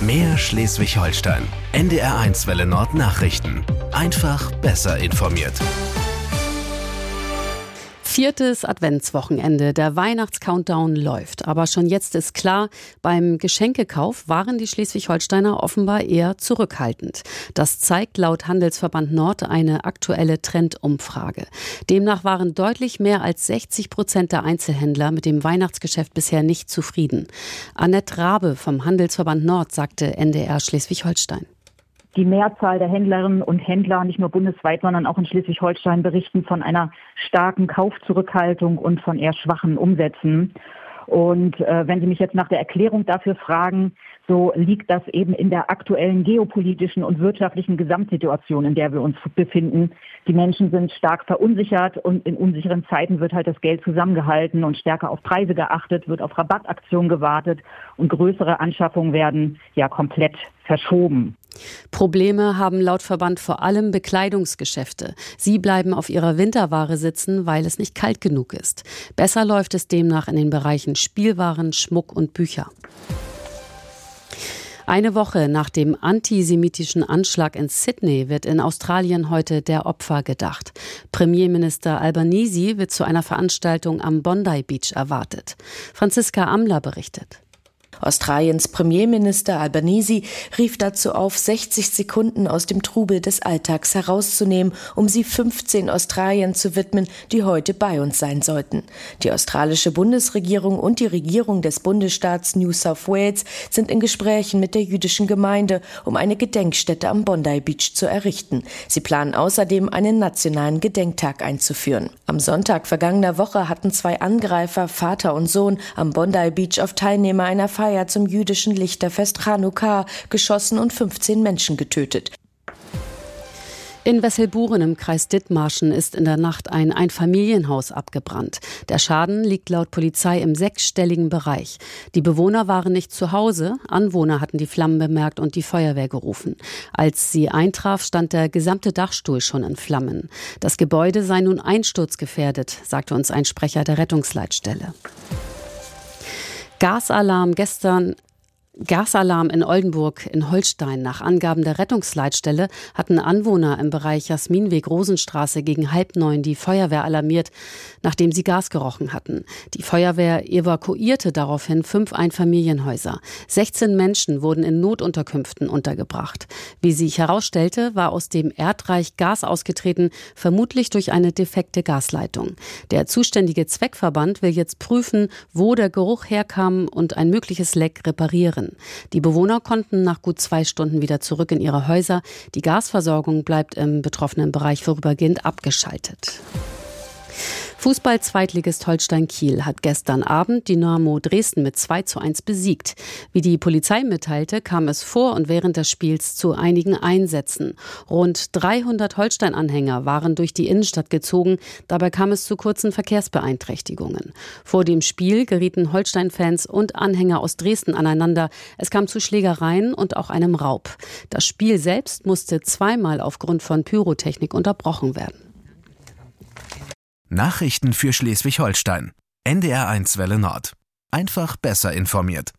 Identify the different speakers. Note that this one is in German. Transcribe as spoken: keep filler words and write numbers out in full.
Speaker 1: Mehr Schleswig-Holstein. N D R eins Welle Nord Nachrichten. Einfach besser informiert.
Speaker 2: Viertes Adventswochenende. Der Weihnachts-Countdown läuft. Aber schon jetzt ist klar, beim Geschenkekauf waren die Schleswig-Holsteiner offenbar eher zurückhaltend. Das zeigt laut Handelsverband Nord eine aktuelle Trendumfrage. Demnach waren deutlich mehr als sechzig Prozent der Einzelhändler mit dem Weihnachtsgeschäft bisher nicht zufrieden. Annette Rabe vom Handelsverband Nord sagte N D R Schleswig-Holstein.
Speaker 3: Die Mehrzahl der Händlerinnen und Händler, nicht nur bundesweit, sondern auch in Schleswig-Holstein, berichten von einer starken Kaufzurückhaltung und von eher schwachen Umsätzen. Und äh, wenn Sie mich jetzt nach der Erklärung dafür fragen, so liegt das eben in der aktuellen geopolitischen und wirtschaftlichen Gesamtsituation, in der wir uns befinden. Die Menschen sind stark verunsichert und in unsicheren Zeiten wird halt das Geld zusammengehalten und stärker auf Preise geachtet, wird auf Rabattaktionen gewartet und größere Anschaffungen werden ja komplett verschoben.
Speaker 2: Probleme haben laut Verband vor allem Bekleidungsgeschäfte. Sie bleiben auf ihrer Winterware sitzen, weil es nicht kalt genug ist. Besser läuft es demnach in den Bereichen Spielwaren, Schmuck und Bücher. Eine Woche nach dem antisemitischen Anschlag in Sydney wird in Australien heute der Opfer gedacht. Premierminister Albanese wird zu einer Veranstaltung am Bondi Beach erwartet. Franziska Amler berichtet.
Speaker 4: Australiens Premierminister Albanese rief dazu auf, sechzig Sekunden aus dem Trubel des Alltags herauszunehmen, um sie fünfzehn Australiern zu widmen, die heute bei uns sein sollten. Die australische Bundesregierung und die Regierung des Bundesstaats New South Wales sind in Gesprächen mit der jüdischen Gemeinde, um eine Gedenkstätte am Bondi Beach zu errichten. Sie planen außerdem, einen nationalen Gedenktag einzuführen. Am Sonntag vergangener Woche hatten zwei Angreifer, Vater und Sohn, am Bondi Beach auf Teilnehmer einer Feier zum jüdischen Lichterfest Chanukka geschossen und fünfzehn Menschen getötet.
Speaker 2: In Wesselburen im Kreis Dithmarschen ist in der Nacht ein Einfamilienhaus abgebrannt. Der Schaden liegt laut Polizei im sechsstelligen Bereich. Die Bewohner waren nicht zu Hause, Anwohner hatten die Flammen bemerkt und die Feuerwehr gerufen. Als sie eintraf, stand der gesamte Dachstuhl schon in Flammen. Das Gebäude sei nun einsturzgefährdet, sagte uns ein Sprecher der Rettungsleitstelle. Gasalarm gestern. Gasalarm in Oldenburg in Holstein. Nach Angaben der Rettungsleitstelle hatten Anwohner im Bereich Jasminweg-Rosenstraße gegen halb neun die Feuerwehr alarmiert, nachdem sie Gas gerochen hatten. Die Feuerwehr evakuierte daraufhin fünf Einfamilienhäuser. sechzehn Menschen wurden in Notunterkünften untergebracht. Wie sich herausstellte, war aus dem Erdreich Gas ausgetreten, vermutlich durch eine defekte Gasleitung. Der zuständige Zweckverband will jetzt prüfen, wo der Geruch herkam und ein mögliches Leck reparieren. Die Bewohner konnten nach gut zwei Stunden wieder zurück in ihre Häuser. Die Gasversorgung bleibt im betroffenen Bereich vorübergehend abgeschaltet. Fußball-Zweitligist Holstein Kiel hat gestern Abend Dynamo Dresden mit zwei zu eins besiegt. Wie die Polizei mitteilte, kam es vor und während des Spiels zu einigen Einsätzen. Rund dreihundert Holstein-Anhänger waren durch die Innenstadt gezogen. Dabei kam es zu kurzen Verkehrsbeeinträchtigungen. Vor dem Spiel gerieten Holstein-Fans und Anhänger aus Dresden aneinander. Es kam zu Schlägereien und auch einem Raub. Das Spiel selbst musste zweimal aufgrund von Pyrotechnik unterbrochen werden.
Speaker 1: Nachrichten für Schleswig-Holstein. N D R eins Welle Nord. Einfach besser informiert.